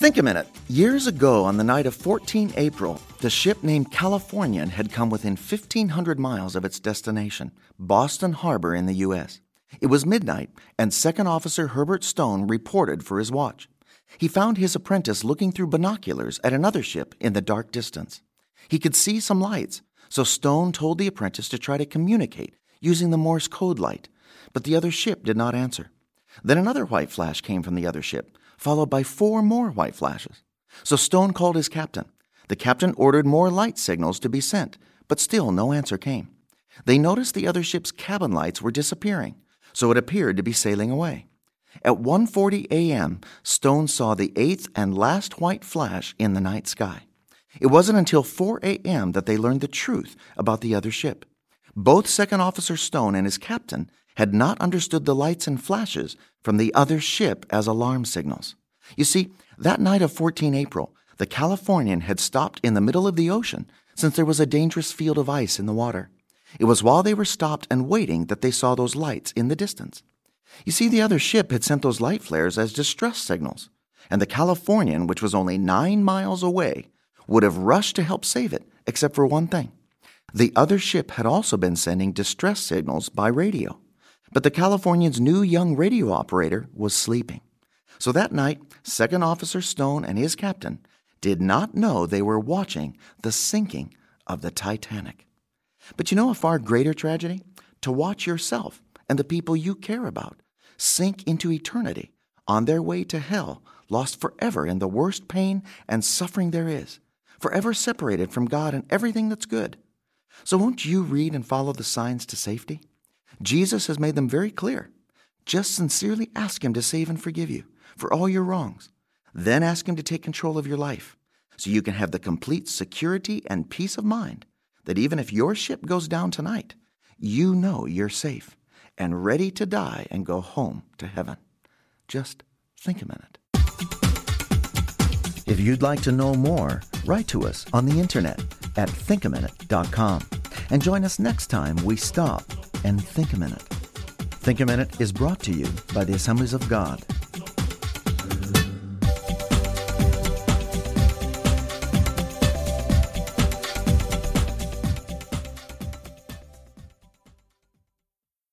Think a minute. Years ago, on the night of 14 April, the ship named Californian had come within 1,500 miles of its destination, Boston Harbor in the U.S. It was midnight, and Second Officer Herbert Stone reported for his watch. He found his apprentice looking through binoculars at another ship in the dark distance. He could see some lights, so Stone told the apprentice to try to communicate using the Morse code light, but the other ship did not answer. Then another white flash came from the other ship, followed by 4 more white flashes. So Stone called his captain. The captain ordered more light signals to be sent, but still no answer came. They noticed the other ship's cabin lights were disappearing, so it appeared to be sailing away. At 1:40 a.m., Stone saw the 8th and last white flash in the night sky. It wasn't until 4 a.m. that they learned the truth about the other ship. Both Second Officer Stone and his captain had not understood the lights and flashes from the other ship as alarm signals. You see, that night of 14 April, the Californian had stopped in the middle of the ocean since there was a dangerous field of ice in the water. It was while they were stopped and waiting that they saw those lights in the distance. You see, the other ship had sent those light flares as distress signals, and the Californian, which was only 9 miles away, would have rushed to help save it, except for one thing. The other ship had also been sending distress signals by radio, but the Californian's new young radio operator was sleeping. So that night, Second Officer Stone and his captain did not know they were watching the sinking of the Titanic. But you know a far greater tragedy? To watch yourself and the people you care about sink into eternity on their way to hell, lost forever in the worst pain and suffering there is, forever separated from God and everything that's good. So won't you read and follow the signs to safety? Jesus has made them very clear. Just sincerely ask Him to save and forgive you for all your wrongs. Then ask Him to take control of your life so you can have the complete security and peace of mind that even if your ship goes down tonight, you know you're safe and ready to die and go home to heaven. Just think a minute. If you'd like to know more, write to us on the internet at thinkaminute.com and join us next time we stop and think a minute. Think a Minute is brought to you by the Assemblies of God.